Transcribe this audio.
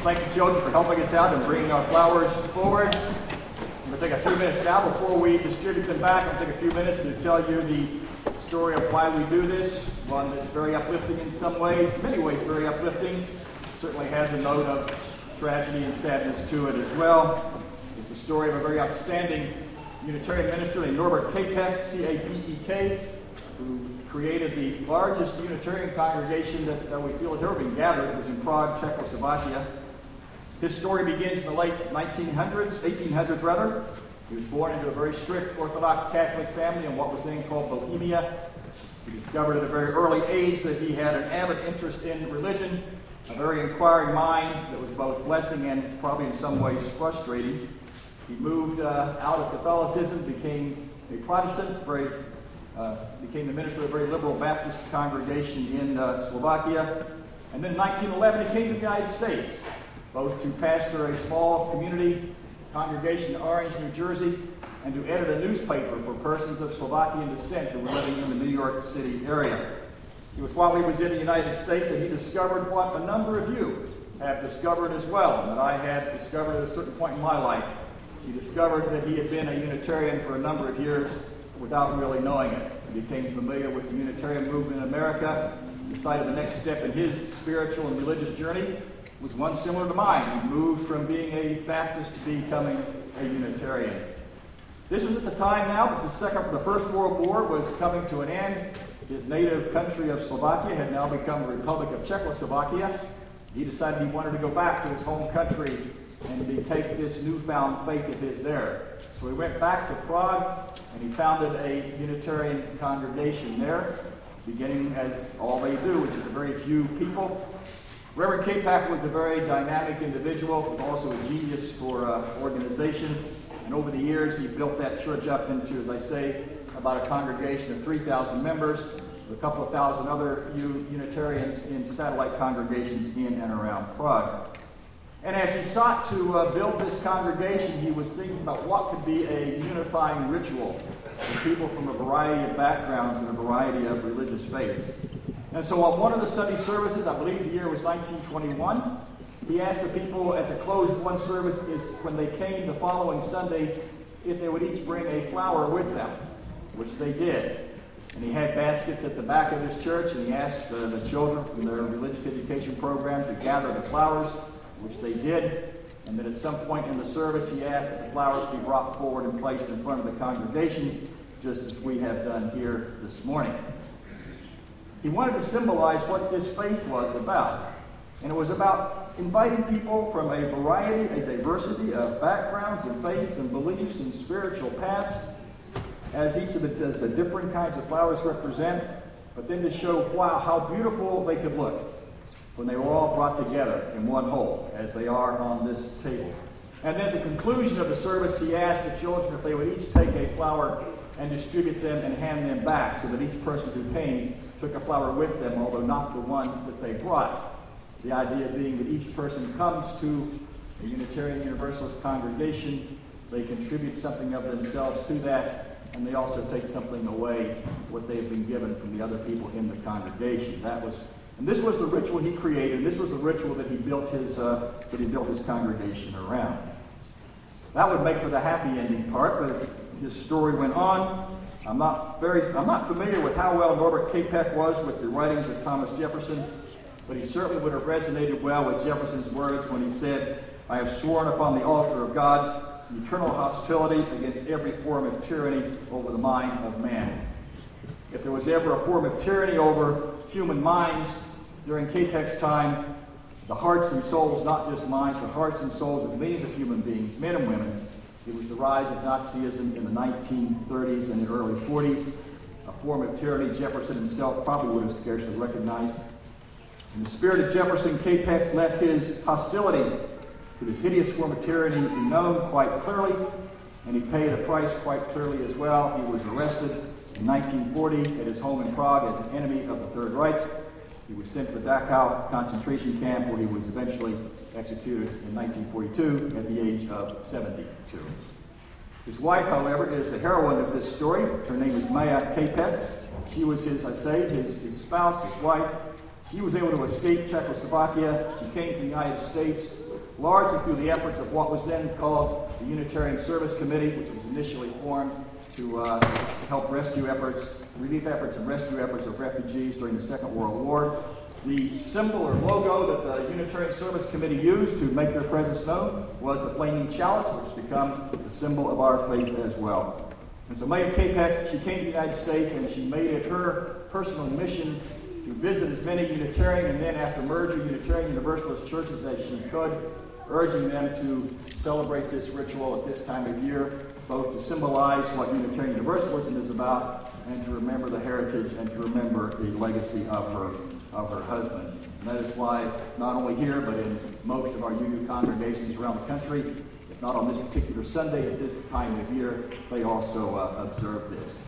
Thank you, children, for helping us out and bringing our flowers forward. I'm going to take a few minutes now before we distribute them back. I'm going to take a few minutes to tell you the story of why we do this. One that's very uplifting in some ways, in many ways very uplifting. Certainly has a note of tragedy and sadness to it as well. It's the story of a very outstanding Unitarian minister named Norbert Capek, C-A-P-E-K, who created the largest Unitarian congregation that we feel has ever been gathered. It was in Prague, Czechoslovakia. His story begins in the late 1800s rather. He was born into a very strict Orthodox Catholic family in what was then called Bohemia. He discovered at a very early age that he had an avid interest in religion, a very inquiring mind that was both blessing and probably in some ways frustrating. He moved out of Catholicism, became a Protestant, became the minister of a very liberal Baptist congregation in Slovakia. And then in 1911 he came to the United States, both to pastor a small community congregation in Orange, New Jersey, and to edit a newspaper for persons of Slovakian descent who were living in the New York City area. It was while he was in the United States that he discovered what a number of you have discovered as well, and that I had discovered at a certain point in my life. He discovered that he had been a Unitarian for a number of years without really knowing it. He became familiar with the Unitarian movement in America, decided the next step in his spiritual and religious journey was one similar to mine. He moved from being a Baptist to becoming a Unitarian. This was at the time now that the First World War was coming to an end. His native country of Slovakia had now become the Republic of Czechoslovakia. He decided he wanted to go back to his home country and take this newfound faith of his there. So he went back to Prague and he founded a Unitarian congregation there, beginning as all they do, which is a very few people. Reverend Capek was a very dynamic individual, also a genius for organization. And over the years, he built that church up into, as I say, about a congregation of 3,000 members, with a couple of thousand other Unitarians in satellite congregations in and around Prague. And as he sought to build this congregation, he was thinking about what could be a unifying ritual for people from a variety of backgrounds and a variety of religious faiths. And so on one of the Sunday services, I believe the year was 1921, he asked the people at the close of one service when they came the following Sunday if they would each bring a flower with them, which they did. And he had baskets at the back of his church, and he asked the children from their religious education program to gather the flowers, which they did. And then at some point in the service, he asked that the flowers be brought forward and placed in front of the congregation, just as we have done here this morning. He wanted to symbolize what this faith was about. And it was about inviting people from a variety, a diversity of backgrounds and faiths and beliefs and spiritual paths, as each of the different kinds of flowers represent, but then to show, wow, how beautiful they could look when they were all brought together in one whole, as they are on this table. And then at the conclusion of the service, he asked the children if they would each take a flower and distribute them and hand them back, so that each person who came took a flower with them, although not the one that they brought. The idea being that each person comes to a Unitarian Universalist congregation, they contribute something of themselves to that, and they also take something away, what they have been given from the other people in the congregation. And this was the ritual he created. This was the ritual that he built his congregation around. That would make for the happy ending part, but his story went on. I'm not familiar with how well Norbert Capek was with the writings of Thomas Jefferson, but he certainly would have resonated well with Jefferson's words when he said, "I have sworn upon the altar of God eternal hostility against every form of tyranny over the mind of man." If there was ever a form of tyranny over human minds during Capek's time, the hearts and souls, not just minds, but hearts and souls of millions of human beings, men and women, it was the rise of Nazism in the 1930s and the early 40s, a form of tyranny Jefferson himself probably would have scarcely recognized. In the spirit of Jefferson, Capek let his hostility to this hideous form of tyranny be known quite clearly, and he paid a price quite clearly as well. He was arrested in 1940 at his home in Prague as an enemy of the Third Reich. He was sent to the Dachau concentration camp, where he was eventually executed in 1942 at the age of 72. His wife, however, is the heroine of this story. Her name is Maya Capek. She was his spouse, his wife. She was able to escape Czechoslovakia. She came to the United States largely through the efforts of what was then called the Unitarian Service Committee, which was initially formed to help relief efforts and rescue efforts of refugees during the Second World War. The symbol or logo that the Unitarian Service Committee used to make their presence known was the flaming chalice, which has become the symbol of our faith as well. And so Maya Capek, she came to the United States and she made it her personal mission to visit as many Unitarian and then after merger Unitarian Universalist churches as she could, urging them to celebrate this ritual at this time of year, both to symbolize what Unitarian Universalism is about and to remember the heritage and to remember the legacy of her husband. And that is why not only here but in most of our UU congregations around the country, if not on this particular Sunday at this time of year, they also observe this.